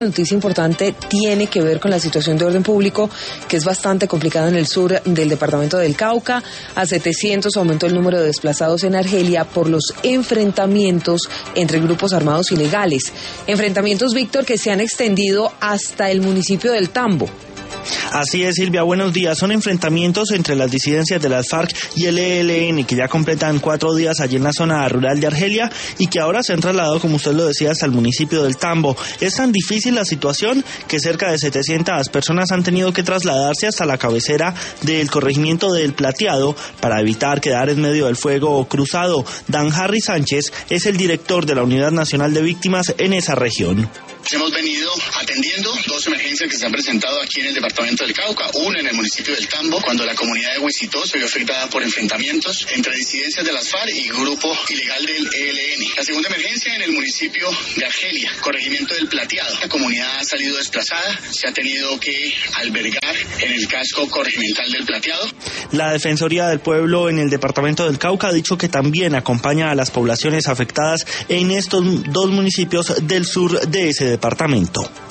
Noticia importante tiene que ver con la situación de orden público, que es bastante complicada en el sur del departamento del Cauca. A 700 aumentó el número de desplazados en Argelia por los enfrentamientos entre grupos armados ilegales. Enfrentamientos, Víctor, que se han extendido hasta el municipio del Tambo. Así es, Silvia, buenos días. Son enfrentamientos entre las disidencias de las FARC y el ELN, que ya completan 4 días allí en la zona rural de Argelia y que ahora se han trasladado, como usted lo decía, hasta el municipio del Tambo. Es tan difícil la situación que cerca de 700 personas han tenido que trasladarse hasta la cabecera del corregimiento del Plateado para evitar quedar en medio del fuego cruzado. Dan Harry Sánchez es el director de la Unidad Nacional de Víctimas en esa región. Hemos venido atendiendo 2 emergencias que se han presentado aquí en el departamento del Cauca, una en el municipio del Tambo, cuando la comunidad de Huesitó se vio afectada por enfrentamientos entre disidencias de las FARC y grupo ilegal del ELN. La segunda emergencia en el municipio de Argelia, corregimiento del Plateado. La comunidad ha salido desplazada, se ha tenido que albergar en el casco corregimental del Plateado. La Defensoría del Pueblo en el departamento del Cauca ha dicho que también acompaña a las poblaciones afectadas en estos 2 municipios del sur de ese departamento.